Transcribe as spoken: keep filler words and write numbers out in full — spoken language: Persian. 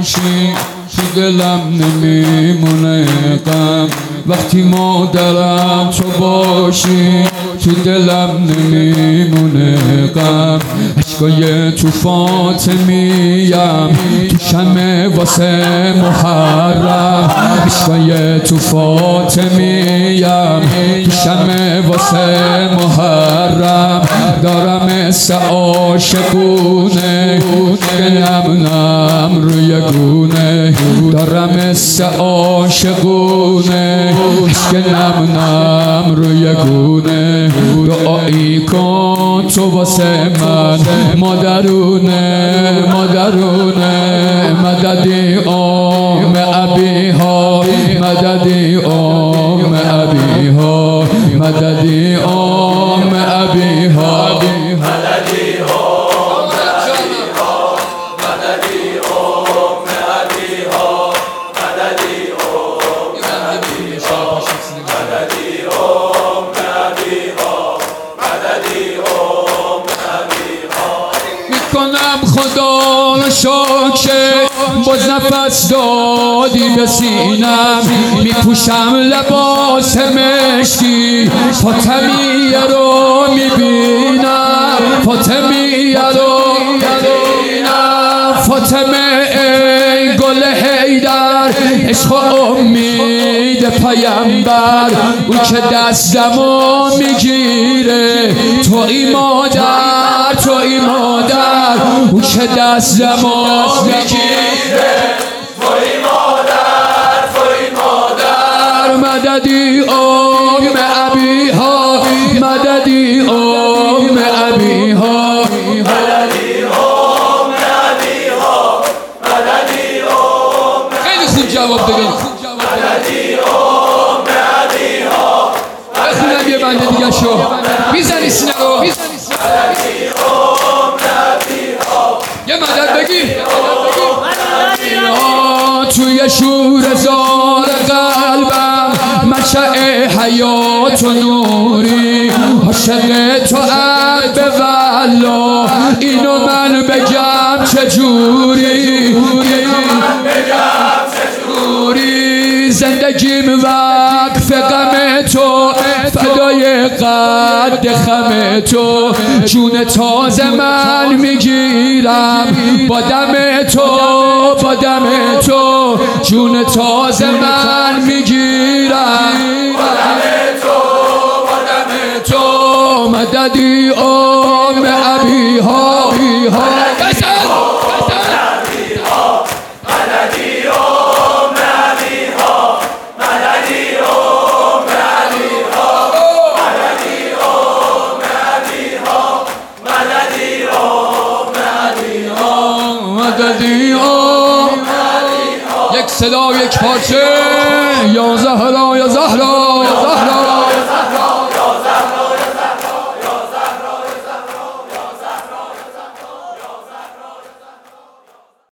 باشی تو دلم نمیمونه غم، وقتی مادرم تو باشی تو دلم نمیمونه غم. عشقای تو فاطمیم تو شمع واسه محرم، عشقای تو فاطمیم تو شمع واسه محرم. دارم مثل عاشقونه که نم نم روی گونه، دارم مثل عاشقونه که نم نم روی گونه. دعایی کن تو واسه من مادرونه مادرونه، مددی ام ابیها مددی ام ابیها مددی ام ابیها مددی ام ابیها مددی ام ابیها مددی ام ابیها مددی ام ابیها مددی ام ابیها. میکنم خدا رو شکر باز نفس دادی به سینم، میپوشم لباس مشکی فاطمیه رو میبینم، فاطمیه رو میبینم. فاطمه ای گل حیدر عشق و امید پیامبر، او که دستمو میگیره توی مادر توی مادر، او که دستمو میگیره توی مادر توی مادر. مددی ام ابیها مددی ام ابیها مددی ام ابیها مددی ام. خیلی خوب جواب بدید. مددی ام ابیها. بخونم یه بنده دیگه شو میزنی سینه رو. مددی ام ابیها. یه مدد بگی. توی شور زار قلبم مشعل حیات و نوری، عاشق تو ام به والله اینو من بگم چجوری، من بگم چجوری. زندگیم وقف غم تو فدای قد خم تو، جون تازه من میگیرم با دم تو با دم تو، جون تازه من میگیرم با دم تو با دم تو. مددی ام ابیها یک صدا یک پارچه. یا زهرا یا زهرا